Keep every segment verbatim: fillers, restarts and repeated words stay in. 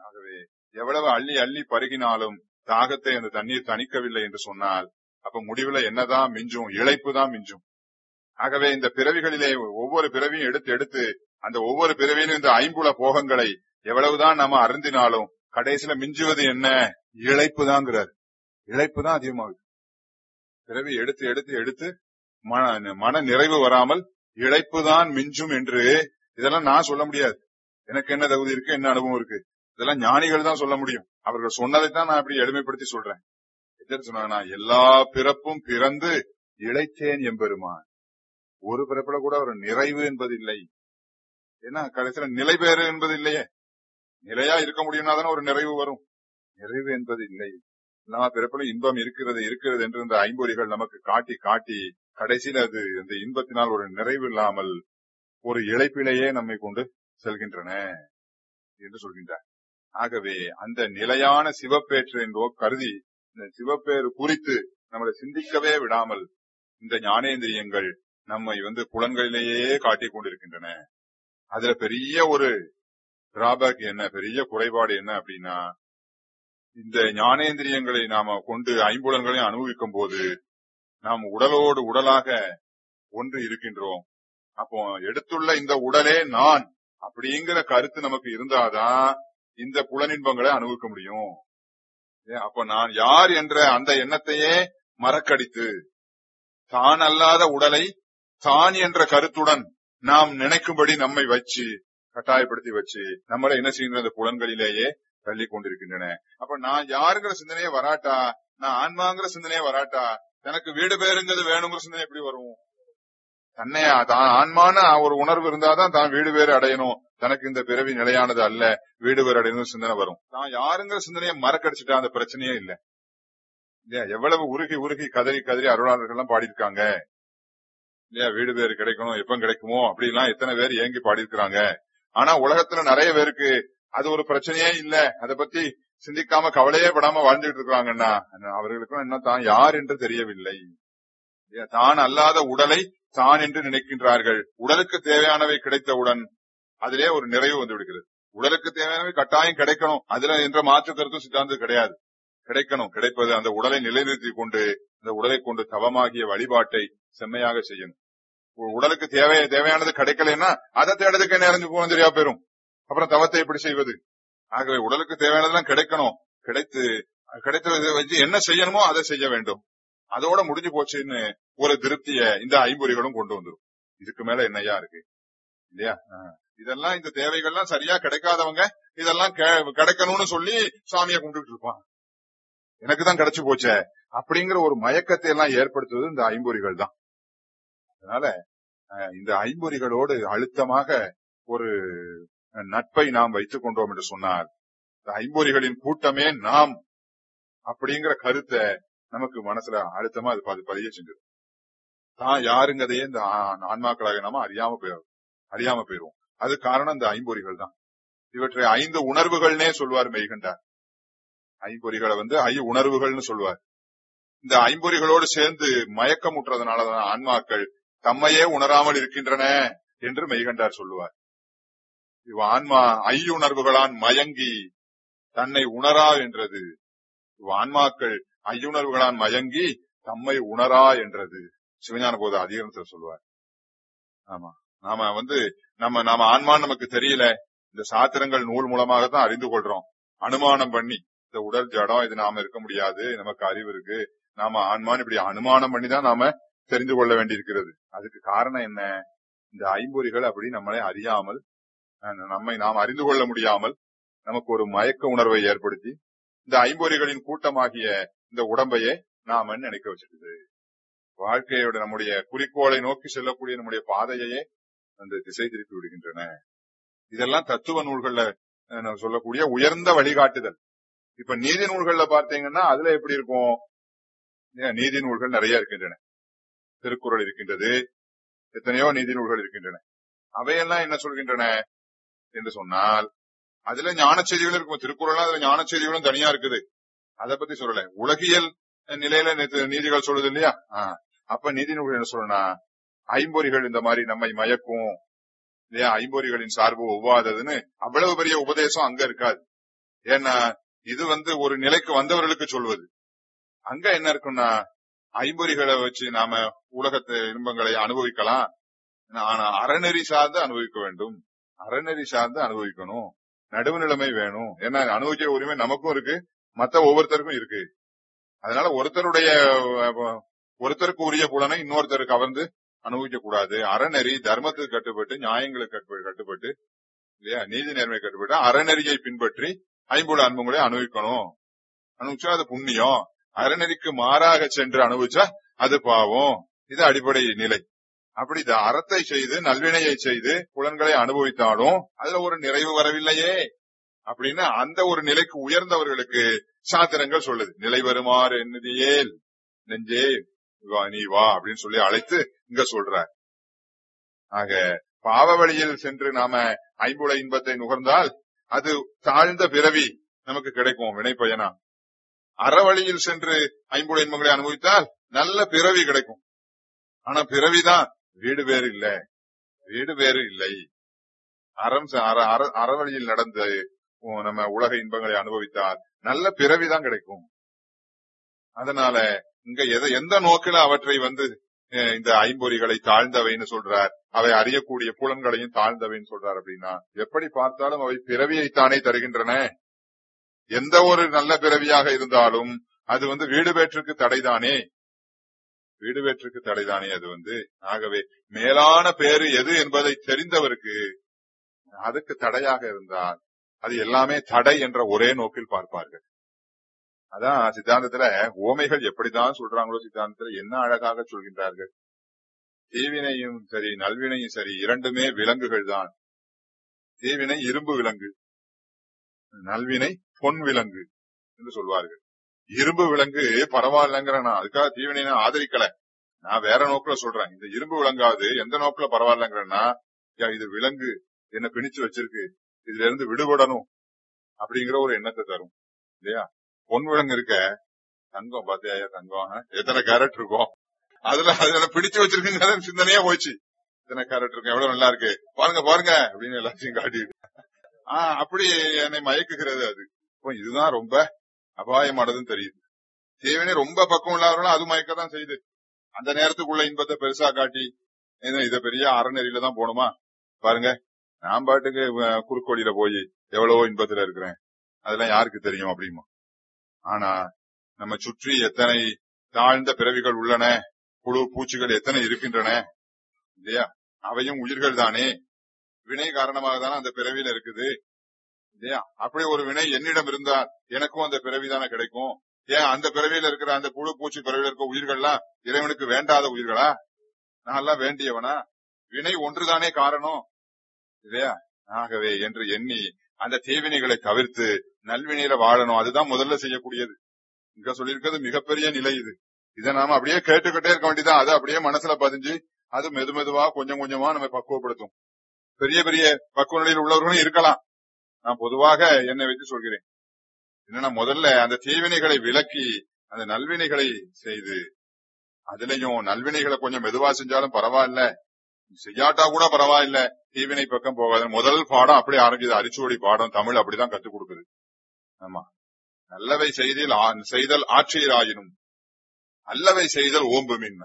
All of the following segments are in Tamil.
ஆகவே எவ்வளவு அள்ளி அள்ளி பருகினாலும் தாகத்தை அந்த தண்ணீர் தணிக்கவில்லை என்று சொன்னால் அப்ப முடிவுல என்னதான் மிஞ்சும்? இளைப்பு தான் மிஞ்சும். ஆகவே இந்த பிறவிகளிலே ஒவ்வொரு பிறவியும் எடுத்து எடுத்து அந்த ஒவ்வொரு பிறவியிலும் இந்த ஐம்புல போகங்களை எவ்வளவுதான் நாம அருந்தினாலும் கடைசியில மிஞ்சுவது என்ன? இளைப்பு தான்ங்கிறார். இளைப்பு தான் அதிகமாகுது. பிறவி எடுத்து எடுத்து எடுத்து மன மன நிறைவு வராமல் இளைப்பு தான் மிஞ்சும் என்று இதெல்லாம் நான் சொல்ல முடியாது. எனக்கு என்ன தகுதி இருக்கு, என்ன அனுபவம் இருக்கு? இதெல்லாம் ஞானிகள் தான் சொல்ல முடியும். அவர்கள் சொன்னதைத்தான் நான் அப்படி எளிமைப்படுத்தி சொல்றேன். என்ன சொன்னாங்கன்னா, எல்லா பிறப்பும் பிறந்து இளைத்தேன் எம்பெருமான். ஒரு பிறப்புல கூட ஒரு நிறைவு என்பது இல்லை. ஏன்னா கடைசியில நிலை பேறு என்பது இல்லையே. நிலையா இருக்க முடியும்னா தானே ஒரு நிறைவு வரும். நிறைவு என்பது இல்லை. எல்லா பிறப்பிலும் இன்பம் இருக்கிறது இருக்கிறது என்று இந்த ஐம்பொறிகள் நமக்கு காட்டி காட்டி கடைசியில் அது அந்த இன்பத்தினால் ஒரு நிறைவு இல்லாமல் ஒரு இழைப்பிலேயே நம்மை கொண்டு செல்கின்றன என்று சொல்கின்றார். ஆகவே அந்த நிலையான சிவப்பேற்று என்றோ கருதி இந்த சிவப்பேறு குறித்து நம்மளை சிந்திக்கவே விடாமல் இந்த ஞானேந்திரியங்கள் நம்மை வந்து புலன்களிலேயே காட்டிக் கொண்டிருக்கின்றன. அதுல பெரிய ஒரு டிராபேக் என்ன, பெரிய குறைபாடு என்ன அப்படின்னா, இந்த ஞானேந்திரியங்களை நாம கொண்டு ஐம்புலன்களையும் அனுபவிக்கும் போது நாம் உடலோடு உடலாக ஒன்று இருக்கின்றோம். அப்போ எடுத்துள்ள இந்த உடலே நான் அப்படிங்கிற கருத்து நமக்கு இருந்தாதான் இந்த புலனின்பங்களை அனுபவிக்க முடியும். அப்ப நான் யார் என்ற அந்த எண்ணத்தையே மறக்கடித்து தான் அல்லாத உடலை தான் என்ற கருத்துடன் நாம் நினைக்கும்படி நம்மை வச்சு கட்டாயப்படுத்தி வச்சு நம்மளை என்ன செய்கின்ற அந்த புலன்களிலேயே தள்ளி கொண்டிருக்கின்றன. அப்ப நான் யாருங்கிற சிந்தனையே வராட்டா, நான் ஆன்மாங்கிற சிந்தனையே வராட்டா, எனக்கு வீடு பேருங்கிறது வேணுங்கிற சிந்தனை எப்படி வரும்? தன்னை தான் ஆன்மான ஒரு உணர்வு இருந்தாதான் தான் வீடு பேரு அடையணும், தனக்கு இந்த பிறவி நிலையானது அல்ல, வீடு பேர் அடையணும் சிந்தனை வரும். தான் யாருங்கிற சிந்தனையை மறக்கடிச்சுட்டா அந்த பிரச்சனையே இல்ல. இல்லையா? எவ்வளவு உருகி உருகி கதறி கதறி அருளாளர்கள் எல்லாம் பாடியிருக்காங்க இல்லையா? வீடு பேரு கிடைக்கணும், எப்ப கிடைக்குமோ அப்படிலாம் எத்தனை பேர் ஏங்கி பாடியிருக்கிறாங்க. ஆனா உலகத்துல நிறைய பேருக்கு அது ஒரு பிரச்சனையே இல்ல, அதை பத்தி சிந்திக்காம கவலையே படாம வாழ்ந்துட்டு இருக்கிறாங்கன்னா அவர்களுக்கும் என்ன தான் யார் என்று தெரியவில்லை. தான் அல்லாத உடலை தான் என்று நினைக்கின்றார்கள். உடலுக்கு தேவையானவை கிடைத்தவுடன் அதிலே ஒரு நிறைவு வந்து விடுகிறது. உடலுக்கு தேவையானவை கட்டாயம் கிடைக்கணும், அதுல என்ற மாற்று கருத்தும் சித்தாந்தம் கிடையாது. கிடைக்கணும், கிடைப்பது அந்த உடலை நிலைநிறுத்தி கொண்டு அந்த உடலை கொண்டு தவமாகிய வழிபாட்டை செம்மையாக செய்யணும். உடலுக்கு தேவை தேவையானது கிடைக்கலன்னா அதை தேடுறதுக்கு நேரம் போன தெரியா போயிரும். அப்புறம் தவத்தை எப்படி செய்வது? ஆகவே உடலுக்கு தேவையானதெல்லாம் கிடைக்கணும். கிடைத்து கிடைத்ததை வச்சு என்ன செய்யணுமோ அதை செய்ய வேண்டும். அதோட முடிஞ்சு போச்சுன்னு ஒரு திருப்திய இந்த ஐம்பொறிகளும் கொண்டு வந்துடும். இதுக்கு மேல என்னையா இருக்கு இல்லையா? இதெல்லாம் இந்த தேவைகள்லாம் சரியா கிடைக்காதவங்க இதெல்லாம் கிடைக்கணும்னு சொல்லி சாமியை கும்பிட்டு இருப்பான். எனக்கு தான் கிடைச்சு போச்சே அப்படிங்கிற ஒரு மயக்கத்தை எல்லாம் ஏற்படுத்துவது இந்த ஐம்பொறிகள் தான். அதனால இந்த ஐம்பொறிகளோடு அழுத்தமாக ஒரு நட்பை நாம் வைத்துக் கொண்டோம் என்று சொன்னால் இந்த ஐம்பொறிகளின் கூட்டமே நாம் அப்படிங்கிற கருத்தை நமக்கு மனசுல அழுத்தமா அது பதிய செஞ்சிடும். தான் யாருங்கதையே இந்த ஆன்மாக்களாக நாம அறியாம போயிடும் அறியாம போயிடுவோம். அது காரணம் இந்த ஐம்பொறிகள் தான். இவற்றை ஐந்து உணர்வுகள்னே சொல்வார் மெய்கண்டார். ஐம்பொறிகளை வந்து ஐ உணர்வுகள்னு சொல்வார். இந்த ஐம்பொறிகளோடு சேர்ந்து மயக்கமுற்றதுனாலதான் ஆன்மாக்கள் தம்மையே உணராமல் இருக்கின்றன என்று மெய்கண்டார் சொல்லுவார். இவ் ஆன்மா ஐயுணர்வுகளான் மயங்கி தன்னை உணரா என்றது. இவ் ஆன்மாக்கள் ஐயுணர்வுகளான் மயங்கி தம்மை உணரா என்றது சிவஞான போத அதிகாரத்தில் சொல்லுவார். ஆமா, நாம வந்து நம்ம நாம ஆன்மான்னு நமக்கு தெரியல, இந்த சாத்திரங்கள் நூல் மூலமாகத்தான் அறிந்து கொள்றோம். அனுமானம் பண்ணி இந்த உடல் ஜடம், இது நாம இருக்க முடியாது, நமக்கு அறிவு இருக்கு, நாம ஆன்மான்னு இப்படி அனுமானம் பண்ணிதான் நாம தெரிந்து கொள்ள வேண்டியிருக்கிறது. அதுக்கு காரணம் என்ன? இந்த ஐம்பொறிகள் அப்படி நம்மளை அறியாமல், நம்மை நாம் அறிந்து கொள்ள முடியாமல் நமக்கு ஒரு மயக்க உணர்வை ஏற்படுத்தி இந்த ஐம்பொறிகளின் கூட்டமாகிய இந்த உடம்பையே நாம நினைக்க வச்சிருக்குது. வாழ்க்கையோட நம்முடைய குறிக்கோளை நோக்கி செல்லக்கூடிய நம்முடைய பாதையையே அந்த திசை திருப்பி விடுகின்றன. இதெல்லாம் தத்துவ நூல்கள்ல சொல்லக்கூடிய உயர்ந்த வழிகாட்டுதல். இப்ப நீதி நூல்கள்ல பார்த்தீங்கன்னா அதுல எப்படி இருக்கும்? நீதி நூல்கள் நிறைய இருக்கின்றன. திருக்குறள் இருக்கின்றது, எத்தனையோ நீதி நூல்கள் இருக்கின்றன. அவையெல்லாம் என்ன சொல்கின்றன என்று சொன்னால் அதுல ஞான செய்திகள் இருக்கும். திருக்குறள் அதுல ஞான செய்திகளும் தனியா இருக்குது, அதை பத்தி சொல்லல. உலகியல் நிலையில நீதிகள் சொல்லுது இல்லையா? அப்ப நீதி நூல்கள் என்ன சொல்லணும்னா, ஐம்பொறிகள் இந்த மாதிரி நம்மை மயக்கும் இல்லையா, ஐம்பொறிகளின் சார்பு ஒவ்வாததுன்னு அவ்வளவு பெரிய உபதேசம் அங்க இருக்காது. ஏன்னா இது வந்து ஒரு நிலைக்கு வந்தவர்களுக்கு சொல்வது. அங்க என்ன இருக்குன்னா ஐம்பொறிகளை வச்சு நாம உலகத்து இன்பங்களை அனுபவிக்கலாம். ஆனா அறநெறி சார்ந்து அனுபவிக்க வேண்டும். அறநெறி சார்ந்து அனுபவிக்கணும். நடுவு நிலைமை வேணும். ஏன்னா அனுபவிக்கிற உரிமை நமக்கும் இருக்கு, மத்த ஒவ்வொருத்தருக்கும் இருக்கு. அதனால ஒருத்தருடைய ஒருத்தருக்கு உரிய புலனை இன்னொருத்தர் கவர்ந்து அனுபவிக்க கூடாது. அறநெறி தர்மத்துக்கு கட்டுப்பட்டு, நியாயங்களுக்கு கட்டுப்பட்டு, இல்லையா, நீதி நேர்மை கட்டுப்பட்டு அறநெறியை பின்பற்றி ஐம்புல அன்புகளை அனுபவிக்கணும். அனுபவிச்சா அது புண்ணியம். அறநெறிக்கு மாறாக சென்று அனுபவிச்சா அது பாவம். இது அடிப்படை நிலை. அப்படி அறத்தை செய்து நல்வினையை செய்து புலன்களை அனுபவித்தாலும் அதுல ஒரு நிறைவு வரவில்லையே அப்படின்னு அந்த ஒரு நிலைக்கு உயர்ந்தவர்களுக்கு சாத்திரங்கள் சொல்லுது. நிலை வருமாறு என்னதியேல் நெஞ்சே நீ வா அப்படின்னு சொல்லி அழைத்து இங்க சொல்றார். ஆக பாவ வழியில் சென்று நாம ஐம்புல இன்பத்தை நுகர்ந்தால் அது தாழ்ந்த பிறவி நமக்கு கிடைக்கும் வினை பயனா. அறவழியில் சென்று ஐம்புல இன்பங்களை அனுபவித்தால் நல்ல பிறவி கிடைக்கும். ஆனா பிறவிதான், வீடு வேறு இல்ல, வீடு வேறு இல்லை. அறம் அறவழியில் நடந்து நம்ம உலக இன்பங்களை அனுபவித்தால் நல்ல பிறவிதான் கிடைக்கும். அதனால இங்க எந்த நோக்கில அவற்றை வந்து இந்த ஐம்பொறிகளை தாழ்ந்தவைன்னு சொல்றார், அவை அறியக்கூடிய புலன்களையும் தாழ்ந்தவைன்னு சொல்றார். அப்படின்னா எப்படி பார்த்தாலும் அவை பிறவியைத்தானே தருகின்றன. எந்த ஒரு நல்ல பிறவியாக இருந்தாலும் அது வந்து வீடு பேற்றுக்கு தடைதானே, வீடு பேற்றுக்கு தடைதானே அது வந்து. ஆகவே மேலான பேரு எது என்பதை தெரிந்தவருக்கு அதுக்கு தடையாக இருந்தால் அது எல்லாமே தடை என்ற ஒரே நோக்கில் பார்ப்பார்கள். அதான் சித்தாந்தத்துல ஓமைகள் எப்படிதான் சொல்றாங்களோ, சித்தாந்தத்துல என்ன அழகாக சொல்கின்றார்கள். தீவினையும் சரி நல்வினையும் சரி இரண்டுமே விலங்குகள் தான். தீவினை இரும்பு விலங்கு, நல்வினை பொன் விலங்கு என்று சொல்வார்கள். இரும்பு விலங்கு பரவாயில்லங்கிற நான் அதுக்காக தீவினை நான் ஆதரிக்கல, நான் வேற நோக்குல சொல்றேன். இந்த இரும்பு விலங்காவது எந்த நோக்குல பரவாயில்லங்கிறன்னா, இது விலங்கு என்ன பிணிச்சு வச்சிருக்கு, இதுல இருந்து விடுபடணும் அப்படிங்கிற ஒரு எண்ணத்தை தரும் இல்லையா. பொன் விலங்கு இருக்க தங்கம் பாத்தியா, தங்கம் எத்தனை கேரட் இருக்கும், அதுல அதுல பிடிச்சு வச்சிருக்குங்கிற சிந்தனையா போச்சு. எத்தனை கேரட் இருக்கும், எவ்வளவு நல்லா இருக்கு பாருங்க பாருங்க அப்படின்னு எல்லாத்தையும் காட்டிட்டு ஆஹ் அப்படி என்னை மயக்குகிறது அது. இதுதான் ரொம்ப அபாயமானதுன்னு தெரியுது. தேவனே ரொம்ப பக்கம் இல்லாதவர்களும் அது மயக்கதான் செய்யுது. அந்த நேரத்துக்குள்ள இன்பத்தை பெருசா காட்டி இத பெரிய அறநெறியில தான் போகணுமா பாருங்க, நான் பாட்டுக்கு குறுக்கோடியில போய் எவ்வளவோ இன்பத்துல இருக்கிறேன், அதெல்லாம் யாருக்கு தெரியும் அப்படிமா. ஆனா நம்ம சுற்றி எத்தனை தாழ்ந்த பிறவிகள் உள்ளன, புழு பூச்சிகள் எத்தனை இருக்கின்றன இல்லையா. அவையும் உயிர்கள் தானே, வினை காரணமாக தானே அந்த பிறவியில இருக்குது இல்லையா. அப்படி ஒரு வினை என்னிடம் இருந்தால் எனக்கும் அந்த பிறவிதானே கிடைக்கும். ஏன் அந்த பிறவியில இருக்கிற அந்த புழு பூச்சி பிறவியில இருக்க உயிர்கள்லாம் இறைவனுக்கு வேண்டாத உயிர்களா, நான் எல்லாம் வேண்டியவனா? வினை ஒன்றுதானே காரணம் இல்லையா. ஆகவே என்று எண்ணி அந்த தீவினைகளை தவிர்த்து நல்வினையில வாழணும். அதுதான் முதல்ல செய்யக்கூடியது. இங்க சொல்லியிருக்கிறது மிகப்பெரிய நிலை இது. இதை நாம அப்படியே கேட்டுக்கிட்டே இருக்க வேண்டியதான். அது அப்படியே மனசுல பதிஞ்சு அது மெது மெதுவா கொஞ்சம் கொஞ்சமா நம்ம பக்குவப்படுத்தும். பெரிய பெரிய பக்குவ நிலையில் உள்ளவர்களும் இருக்கலாம். நான் பொதுவாக என்னை வச்சு சொல்கிறேன். என்னன்னா முதல்ல அந்த தீவினைகளை விலக்கி அந்த நல்வினைகளை செய்து, அதுலயும் நல்வினைகளை கொஞ்சம் மெதுவா செஞ்சாலும் பரவாயில்ல, செய்யாட்டா கூட பரவாயில்ல, தீவினை பக்கம் போகாது. முதல் பாடம் அப்படி ஆரம்பிச்சது, அரிச்சுவடி பாடம் தமிழ் அப்படிதான் கத்துக் கொடுக்குது. ஆமா, நல்லவை செய்தில் செய்தல் ஆட்சியராயினும் அல்லவை செய்தல் ஓம்பு மின்.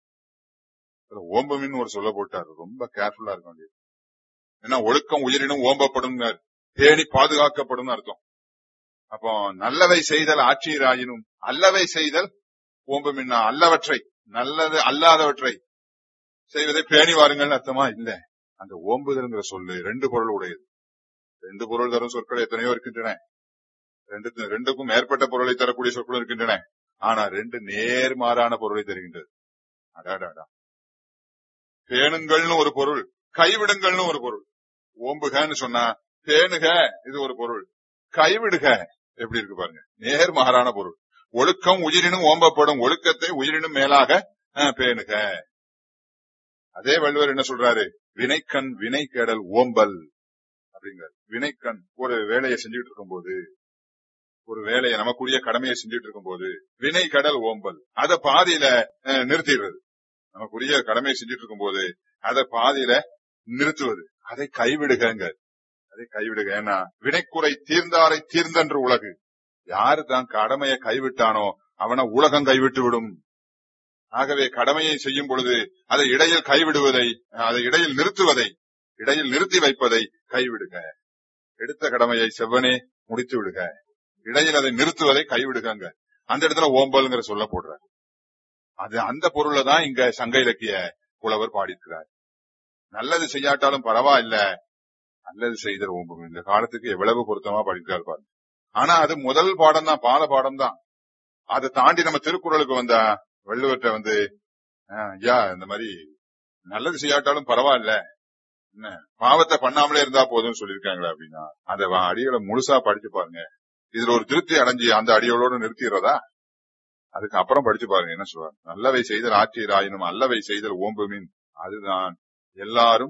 ஓம்பு மின் ஒரு சொல்ல போட்டாரு, ரொம்ப கேர்ஃபுல்லா இருக்க வேண்டியது. ஏன்னா ஒழுக்கம் உயிரினும் ஓம்பப்படும், பேணி பாதுகாக்கப்படும் அர்த்தம். அப்போ நல்லவை செய்தல் ஆட்சியராயினும் அல்லவை செய்தல் ஓம்பு மின்னா, அல்லவற்றை நல்லது அல்லாதவற்றை செய்வதை பேணி வாருங்கள் அர்த்தமா இல்ல. அந்த ஓம்புதல்ங்கிற சொல்லு ரெண்டு பொருள் உடையது. ரெண்டு பொருள் தரும் சொற்கள் எத்தனையோ இருக்கின்றன, ரெண்டு ரெண்டுக்கும் மேற்பட்ட பொருளை தரக்கூடிய சொற்களும் இருக்கின்றன. ஆனா ரெண்டு நேர்மாறான பொருளை தருகின்றது. அடாடாடா, பேணுங்கள்னு ஒரு பொருள், கைவிடுங்கள்னு ஒரு பொருள். ஓம்புகன்னு சொன்னா பேணுக இது ஒரு பொருள், கைவிடுக எப்படி இருக்கு பாருங்க, நேர்மாறான பொருள். ஒழுக்கம் உயிரினும் ஓம்பப்படும், ஒழுக்கத்தை உயிரினும் மேலாக பேணுக. அதே வள்ளுவர் என்ன சொல்றாரு, வினைக்கண் வினை கேடல் ஓம்பல் அப்படிங்கிறார். வினைக்கண் ஒரு வேலையை செஞ்சுட்டு இருக்கும் போது, ஒரு வேலையை நமக்குரிய கடமையை செஞ்சுட்டு இருக்கும் போது வினை கடல் ஓம்பல், அதை பாதியில நிறுத்திடுறது. நமக்குரிய கடமையை செஞ்சுட்டு இருக்கும் போது அதை பாதியில நிறுத்துவது, அதை கைவிடுகங்க. அதை கைவிடுக. ஏன்னா வினைக்குறை தீர்ந்தாரை தீர்ந்தன்று உலகு. யாரு தான் கடமையை கைவிட்டானோ அவனை உலகம் கைவிட்டு விடும். ஆகவே கடமையை செய்யும் பொழுது அதை இடையில் கைவிடுவதை, அதை இடையில் நிறுத்துவதை, இடையில் நிறுத்தி வைப்பதை கைவிடுக. எடுத்த கடமையை செவ்வனே முடித்து விடுக, இடையில் அதை நிறுத்துவதை கைவிடுங்க. அந்த இடத்துல ஓம்பல்ங்கிற சொல்ல போடுறார். அது அந்த பொருளை தான் இங்க சங்க இலக்கிய புலவர் பாடியிருக்கிறார். நல்லது செய்யாட்டாலும் பரவாயில்ல, நல்லது செய்தல் ஓம்பும். இந்த காலத்துக்கு எவ்வளவு பொருத்தமா படிக்கிறார் பாருங்க. ஆனா அது முதல் பாடம் தான், பால பாடம் தான். அதை தாண்டி நம்ம திருக்குறளுக்கு வந்தா வள்ளுவர்கிட்ட வந்து ஐயா இந்த மாதிரி நல்லது செய்யாட்டாலும் பரவாயில்ல, என்ன பாவத்தை பண்ணாமலே இருந்தா போதும்னு சொல்லியிருக்காங்களா அப்படின்னா அந்த அடிகளை முழுசா படிச்சு பாருங்க. இதுல ஒரு திருப்தி அடைஞ்சி அந்த அடிகளோட நிறுத்திடுறதா? அதுக்கு அப்புறம் படிச்சு பாருங்க என்ன சொல்றாங்க. நல்லவை செய்தல் ஆற்றியராயினும் அல்லவை செய்தல் ஓம்புமின், அதுதான் எல்லாரும்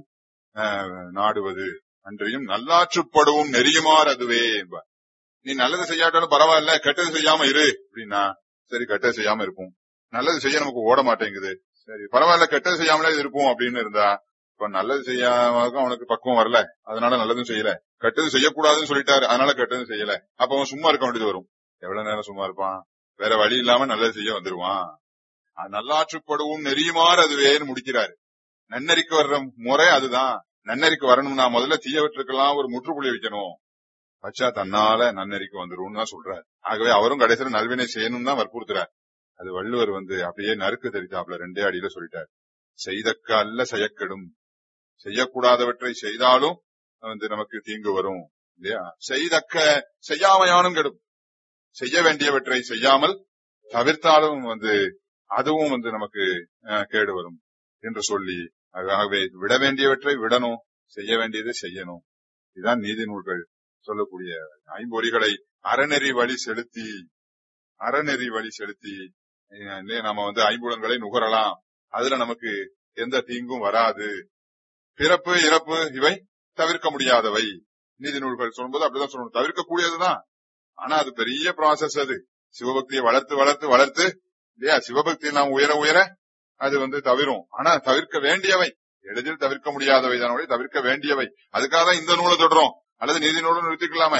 நாடுவது அன்றையும் நல்லாற்றுப்படவும் நெறியுமாறு அதுவே என்பார். நீ நல்லது செய்யாட்டாலும் பரவாயில்ல, கெட்டது செய்யாம இரு அப்படின்னா சரி கெட்டது செய்யாம இருப்போம். நல்லது செய்ய நமக்கு ஓட மாட்டேங்குது, சரி பரவாயில்ல கெட்டது செய்யாமலே இருப்போம் அப்படின்னு இருந்தா இப்ப நல்லது செய்யாம அவனுக்கு பக்குவம் வரல, அதனால நல்லதும் செய்யல. கெட்டது செய்யக்கூடாதுன்னு சொல்லிட்டாரு, அதனால கெட்டதும் செய்யல. அப்ப அவன் சும்மா இருக்க வேண்டியது வரும். எவ்வளவு நேரம் சும்மா இருப்பான்? வேற வழி இல்லாம நல்லது செய்ய வந்துருவான். நல்லாற்றுப்படவும் நெறியுமாறு அதுவேன்னு முடிக்கிறாரு. நன்னறிக்கு வர்ற முறை அதுதான். நன்னறிக்கு வரணும்னா முதல்ல தீயவற்றுக்கெல்லாம் ஒரு முற்றுப்புள்ளி வைக்கணும், வச்சா தன்னால நன்னறிக்கு வந்துரும் தான் சொல்றாரு. ஆகவே அவரும் கடைசியில நல்வினை செய்யணும் தான் வற்புறுத்துறார். அது வள்ளுவர் வந்து அப்படியே நறுக்கு தெரித்தாப்புல ரெண்டே அடியில சொல்லிட்டார். செய்தக்க அல்ல செய்யக்கெடும், செய்யக்கூடாதவற்றை செய்தாலும் வந்து நமக்கு தீங்கு வரும் இல்லையா. செய்தக்க செய்யாமையானும் கெடும், செய்ய வேண்டியவற்றை செய்யாமல் தவிர்த்தாலும் வந்து அதுவும் வந்து நமக்கு கேடு வரும் என்று சொல்லி, ஆகவே விட வேண்டியவற்றை விடணும், செய்ய வேண்டியதை செய்யணும். இதுதான் நீதி நூல்கள் சொல்லக்கூடிய ஐம்பொறிகளை அறநெறி வழி செலுத்தி, அறநெறி வழி செலுத்தி நாம வந்து ஐம்புலன்களை நுகரலாம். அதுல நமக்கு எந்த தீங்கும் வராது. பிறப்பு இறப்பு இவை தவிர்க்க முடியாதவை. நீதி நூல்கள் சொல்லும்போது அப்படிதான் சொல்லணும், தவிர்க்கக்கூடியதுதான். ஆனா அது பெரிய ப்ராசஸ். அது சிவபக்தியை வளர்த்து வளர்த்து வளர்த்து இல்லையா, சிவபக்தி நாம் உயர உயர அது வந்து தவிரும். ஆனா தவிர்க்க வேண்டியவை, எளிதில் தவிர்க்க முடியாதவை தான், தவிர்க்க வேண்டியவை. அதுக்காக தான் இந்த நூலை தொடரும், அல்லது நீதி நூலை நிறுத்திக்கலாமே.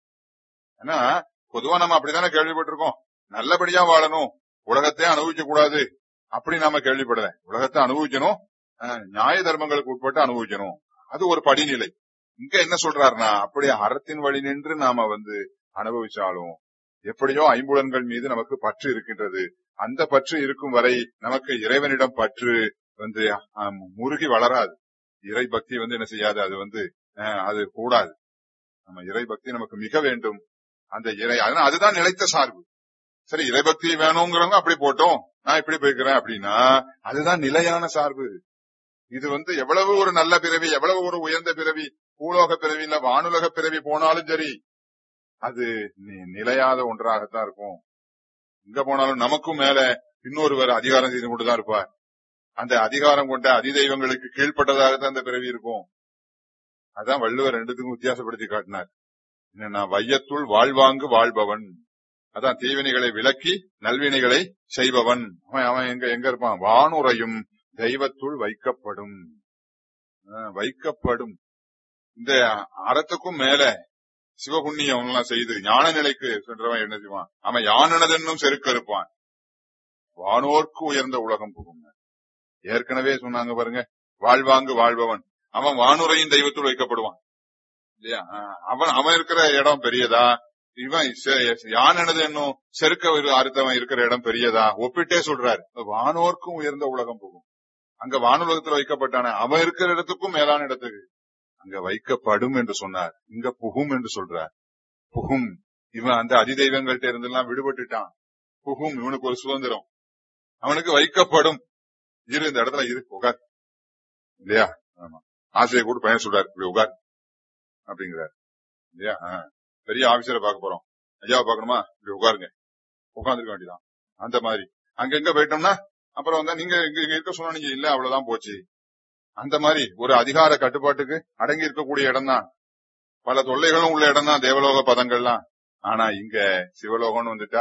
ஏன்னா பொதுவா நம்ம அப்படித்தானே கேள்விப்பட்டிருக்கோம், நல்லபடியா வாழணும், உலகத்தையே அனுபவிக்க கூடாது அப்படி நாம கேள்விப்படல. உலகத்தை அனுபவிக்கணும், நியாய தர்மங்களுக்கு உட்பட்டு அனுபவிக்கணும், அது ஒரு படிநிலை. இங்க என்ன சொல்றாருன்னா அப்படியே அறத்தின் வழி நின்று நாம வந்து அனுபவிச்சாலும் எப்படியோ ஐம்புலன்கள் மீது நமக்கு பற்று இருக்கின்றது. அந்த பற்று இருக்கும் வரை நமக்கு இறைவனிடம் பற்று வந்து முருகி வளராது. இறை பக்தி வந்து என்ன செய்யாது, அது வந்து அது கூடாது. நம்ம இறை பக்தி நமக்கு மிக வேண்டும். அந்த இறை அதுதான் நிலைத்த சார்பு. சரி இறைபக்தி வேணுங்கிறவங்க அப்படி போட்டோம், நான் இப்படி போய்க்கிறேன் அப்படின்னா அதுதான் நிலையான சார்பு. இது வந்து எவ்வளவு ஒரு நல்ல பிறவி, எவ்வளவு ஒரு உயர்ந்த பிறவி, பூலோக பிறவி இல்ல வானுலக பிறவி போனாலும் சரி அது நிலையாத ஒன்றாகத்தான் இருக்கும். எங்க போனாலும் நமக்கும் மேல இன்னொருவர் அதிகாரம் செய்து கொண்டுதான் இருப்பார். அந்த அதிகாரம் கொண்ட அதிதெய்வங்களுக்கு கீழ்பட்டதாகத்தான் அந்த பிறவி இருக்கும். அதான் வள்ளுவர் ரெண்டுத்துக்கும் வித்தியாசப்படுத்தி காட்டினார். என்னன்னா வையத்துள் வாழ்வாங்கு வாழ்பவன், அதான் தீவினைகளை விலக்கி நல்வினைகளை செய்பவன். அவன் அவன் எங்க எங்க இருப்பான்? வானுரையும் தெய்வத்துள் வைக்கப்படும், வைக்கப்படும். இந்த அறத்துக்கும் மேல சிவபுண்ணியம் எல்லாம் செய்து ஞான நிலைக்கு சென்றவன் என்ன செய்வான்? அவன் யானனதென்னும் செருக்க இருப்பான், வானோர்க்கு உயர்ந்த உலகம் புகும். ஏற்கனவே சொன்னாங்க பாருங்க, வாழ்வாங்கு வாழ்பவன் அவன் வானுரையும் தெய்வத்துள் வைக்கப்படுவான் இல்லையா. அவன் அவன் இருக்கிற இடம் பெரியதா, இவன் யானனது என்னும் செருக்க அறுத்தவன் இருக்கிற இடம் பெரியதா? ஒப்பிட்டே சொல்றாரு. வானோர்க்கும் உயர்ந்த உலகம் புகும். அங்க வானுலகத்துல வைக்கப்பட்டான அவன் இருக்கிற இடத்துக்கும் மேலான இடத்துக்கு அங்க வைக்கப்படும் என்று சொன்னார். இங்க புகும் என்று சொல்றார். புகும், இவன் அந்த அதிதெய்வங்கள்ட்ட இருந்தெல்லாம் விடுபட்டுட்டான். புகும், இவனுக்கு ஒரு சுதந்திரம், அவனுக்கு வைக்கப்படும். இரு இந்த இடத்துல இரு, உகார் இல்லையா. ஆமா, ஆசிரியர் கூட பையன் சொல்றாரு இப்படி உகார் அப்படிங்கிறார் இல்லையா. பெரிய ஆபீசரை பார்க்க போறோம், ஐயாவை பாக்கணுமா, இப்படி உட்காருங்க, உட்காந்துருக்க வேண்டியதான். அந்த மாதிரி அங்க எங்க போயிட்டோம்னா அப்புறம் வந்தா நீங்க இங்க இருக்க சொன்னா நீங்க இல்ல, அவ்வளவுதான் போச்சு. அந்த மாதிரி ஒரு அதிகார கட்டுப்பாட்டுக்கு அடங்கி இருக்கக்கூடிய இடம் தான். பல தொல்லைகளும் உள்ள இடம் தான் தேவலோக பதங்கள்லாம். ஆனா இங்க சிவலோகம்னு வந்துட்டா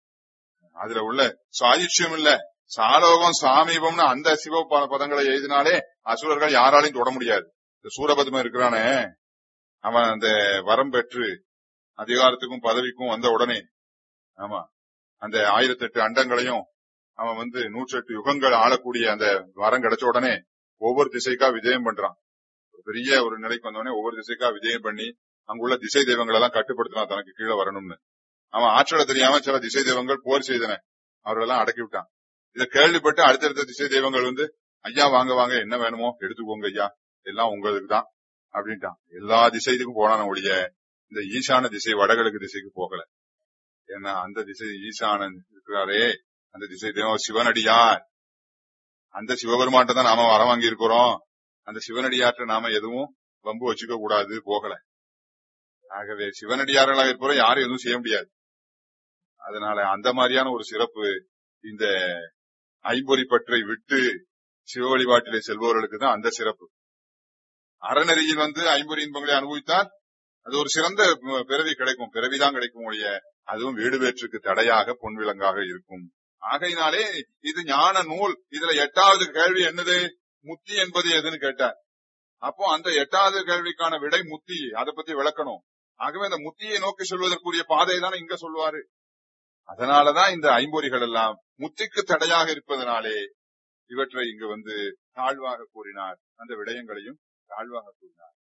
அதுல உள்ள சாயுஷ்யம் இல்ல, சாலோகம் சாமீபம்னு அந்த சிவ பதங்களை எழுதினாலே அசுரர்கள் யாராலையும் தொட முடியாது. இந்த சூரபத்மன் இருக்கிறானே அவன் அந்த வரம் பெற்று அதிகாரத்துக்கும் பதவிக்கும் வந்த உடனே, ஆமா, அந்த ஆயிரத்தி எட்டு அண்டங்களையும் அவன் வந்து நூற்றி எட்டு யுகங்கள் ஆளக்கூடிய அந்த வரம் கிடைச்ச உடனே ஒவ்வொரு திசைக்கா விஜயம் பண்றான். பெரிய ஒரு நிலைக்கு வந்தோடனே ஒவ்வொரு திசைக்கா விஜயம் பண்ணி அங்குள்ள திசை தெய்வங்கள் எல்லாம் கட்டுப்படுத்தினான் தனக்கு கீழே வரணும்னு. அவன் ஆற்றலை தெரியாம சில திசை தெய்வங்கள் போர் செய்தன, அவர்களெல்லாம் அடக்கி விட்டான். இதை கேள்விப்பட்டு அடுத்தடுத்த திசை தெய்வங்கள் வந்து, ஐயா வாங்க வாங்க, என்ன வேணுமோ எடுத்துக்கோங்க ஐயா, எல்லாம் உங்களுக்கு தான் அப்படின்ட்டான். எல்லா திசைக்கும் போனான ஒழிய இந்த ஈசான திசை வடகிழக்கு திசைக்கு போகல. ஏன்னா அந்த திசை ஈசானன் இருக்கிறாரே, அந்த திசை தெய்வம் சிவனடியார். அந்த சிவபெருமான்ட்ட தான் நாம வரம் வாங்கி இருக்கிறோம். அந்த சிவனடியாற்ற நாம எதுவும் வம்பு வச்சுக்க கூடாது, போகல. ஆகவே சிவனடியார்களாக இருப்போம், யாரும் எதுவும் செய்ய முடியாது. அதனால அந்த மாதிரியான ஒரு சிறப்பு இந்த ஐம்பொறி பற்றை விட்டு சிவ வழிபாட்டிலே செல்பவர்களுக்கு தான் அந்த சிறப்பு. அறநெறியில் வந்து ஐம்பொறி இன்பங்களை அனுபவித்தால் அது ஒரு சிறந்த பிறவி கிடைக்கும், பிறவிதான் கிடைக்கும் ஒழிய அதுவும் வீடு வேற்றுக்கு தடையாக பொன் விலங்காக இருக்கும். ஆகையினாலே இது ஞான நூல். இதுல எட்டாவது கேள்வி என்னது? முத்தி என்பது எதுன்னு கேட்டார். அப்போ அந்த எட்டாவது கேள்விக்கான விடை முத்தி, அதை பத்தி விளக்கணும். ஆகவே அந்த முத்தியை நோக்கி சொல்வதற்குரிய பாதை தானே இங்க சொல்லுவாரு. அதனாலதான் இந்த ஐம்பொறிகள் எல்லாம் முத்திக்கு தடையாக இருப்பதனாலே இவற்றை இங்கு வந்து தாழ்வாக கூறினார், அந்த விடயங்களையும் தாழ்வாக கூறினார்.